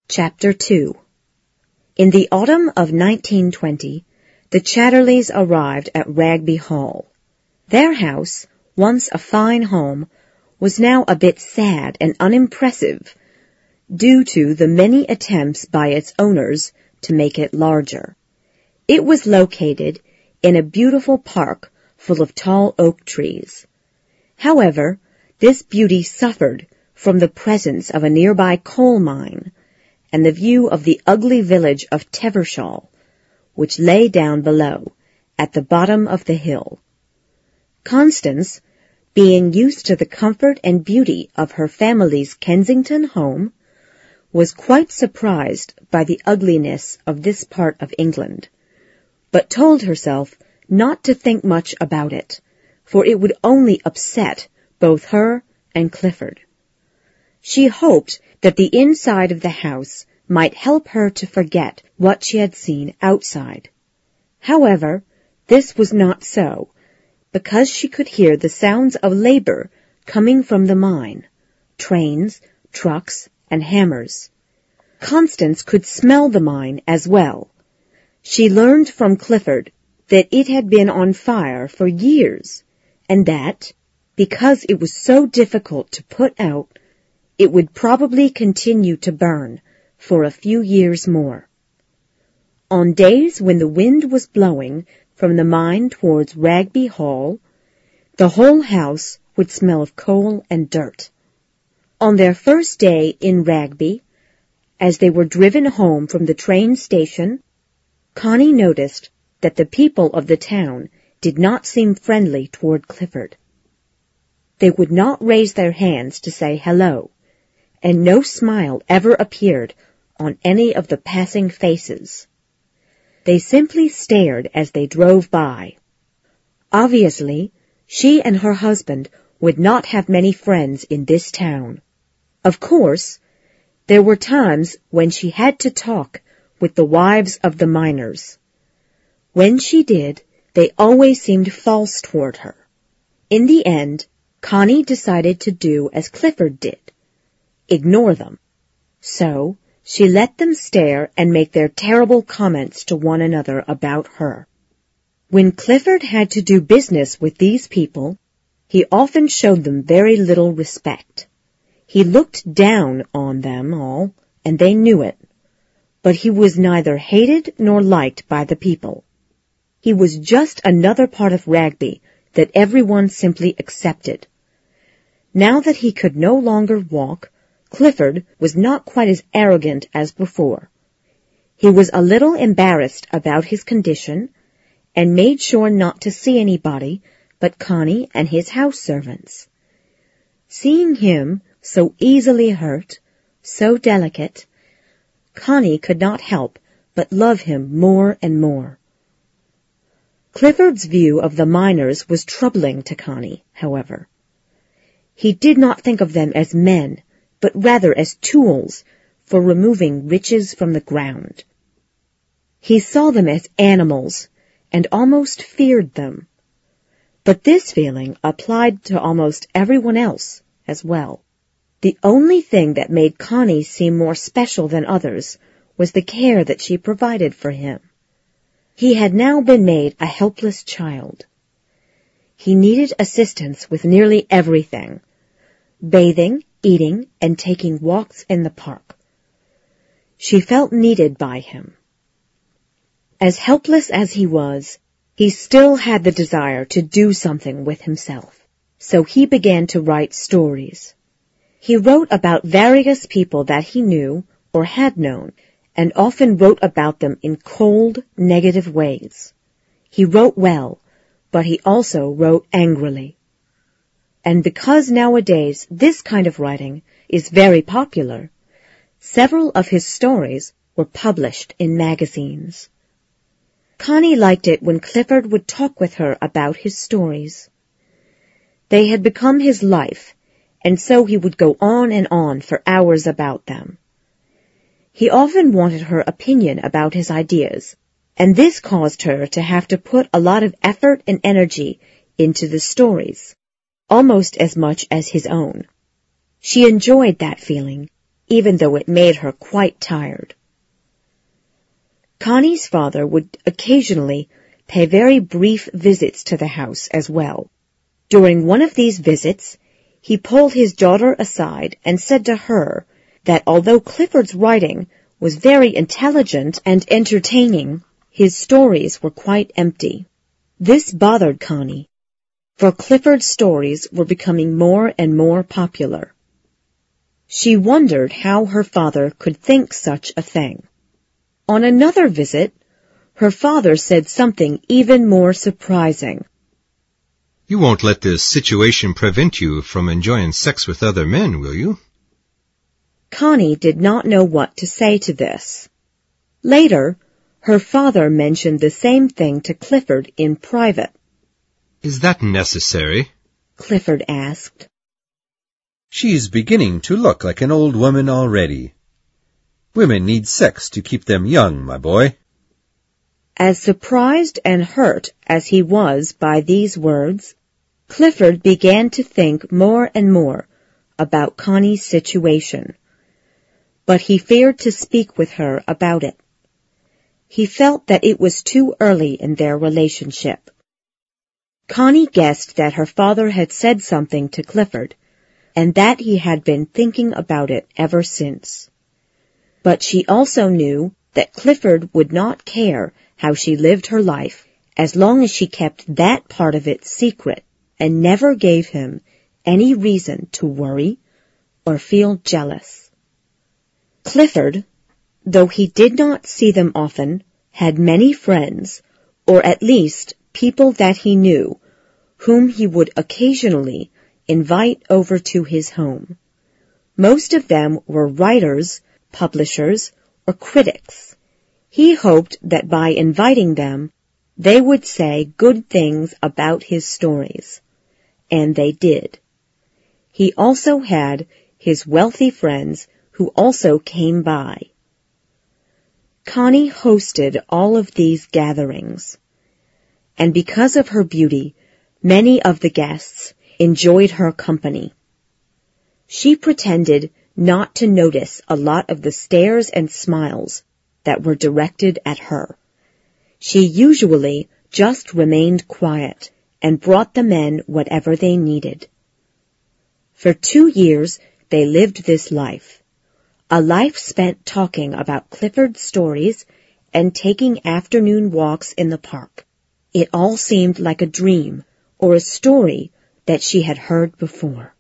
Chapter 2. In the autumn of 1920, the Chatterleys arrived at Ragby Hall. Their house, once a fine home, was now a bit sad and unimpressive due to the many attempts by its owners to make it larger. It was located in a beautiful park full of tall oak trees. However, this beauty suffered from the presence of a nearby coal mine and the view of the ugly village of Tevershall, which lay down below, at the bottom of the hill. Constance, being used to the comfort and beauty of her family's Kensington home, was quite surprised by the ugliness of this part of England, but told herself not to think much about it, for it would only upset both her and Clifford. She hoped that the inside of the house might help her to forget what she had seen outside. However, this was not so, because she could hear the sounds of labor coming from the mine, trains, trucks, and hammers. Constance could smell the mine as well. She learned from Clifford that it had been on fire for years, and that, because it was so difficult to put out, it would probably continue to burn for a few years more. On days when the wind was blowing from the mine towards Ragby Hall, the whole house would smell of coal and dirt. On their first day in Ragby, as they were driven home from the train station, Connie noticed that the people of the town did not seem friendly toward Clifford. They would not raise their hands to say hello, and no smile ever appeared on any of the passing faces. They simply stared as they drove by. Obviously, she and her husband would not have many friends in this town. Of course, there were times when she had to talk with the wives of the miners. When she did, they always seemed false toward her. In the end, Connie decided to do as Clifford did. Ignore them. So, she let them stare and make their terrible comments to one another about her. When Clifford had to do business with these people, he often showed them very little respect. He looked down on them all, and they knew it. But he was neither hated nor liked by the people. He was just another part of Ragby that everyone simply accepted. Now that he could no longer walk, Clifford was not quite as arrogant as before. He was a little embarrassed about his condition and made sure not to see anybody but Connie and his house servants. Seeing him so easily hurt, so delicate, Connie could not help but love him more and more. Clifford's view of the miners was troubling to Connie, however. He did not think of them as men, but rather as tools for removing riches from the ground. He saw them as animals and almost feared them. But this feeling applied to almost everyone else as well. The only thing that made Connie seem more special than others was the care that she provided for him. He had now been made a helpless child. He needed assistance with nearly everything: bathing, eating, and taking walks in the park. She felt needed by him. As helpless as he was, he still had the desire to do something with himself, so he began to write stories. He wrote about various people that he knew or had known, and often wrote about them in cold, negative ways. He wrote well, but he also wrote angrily. And because nowadays this kind of writing is very popular, several of his stories were published in magazines. Connie liked it when Clifford would talk with her about his stories. They had become his life, and so he would go on and on for hours about them. He often wanted her opinion about his ideas, and this caused her to have to put a lot of effort and energy into the stories, almost as much as his own. She enjoyed that feeling, even though it made her quite tired. Connie's father would occasionally pay very brief visits to the house as well. During one of these visits, he pulled his daughter aside and said to her that although Clifford's writing was very intelligent and entertaining, his stories were quite empty. This bothered Connie, for Clifford's stories were becoming more and more popular. She wondered how her father could think such a thing. On another visit, her father said something even more surprising. You won't let this situation prevent you from enjoying sex with other men, will you? Connie did not know what to say to this. Later, her father mentioned the same thing to Clifford in private. Is that necessary? Clifford asked. She's beginning to look like an old woman already. Women need sex to keep them young, my boy. As surprised and hurt as he was by these words, Clifford began to think more and more about Connie's situation. But he feared to speak with her about it. He felt that it was too early in their relationship. Connie guessed that her father had said something to Clifford, and that he had been thinking about it ever since. But she also knew that Clifford would not care how she lived her life as long as she kept that part of it secret and never gave him any reason to worry or feel jealous. Clifford, though he did not see them often, had many friends, or at least people that he knew, whom he would occasionally invite over to his home. Most of them were writers, publishers, or critics. He hoped that by inviting them, they would say good things about his stories. And they did. He also had his wealthy friends who also came by. Connie hosted all of these gatherings. And because of her beauty, many of the guests enjoyed her company. She pretended not to notice a lot of the stares and smiles that were directed at her. She usually just remained quiet and brought the men whatever they needed. For 2 years, they lived this life, a life spent talking about Clifford's stories and taking afternoon walks in the park. It all seemed like a dream or a story that she had heard before.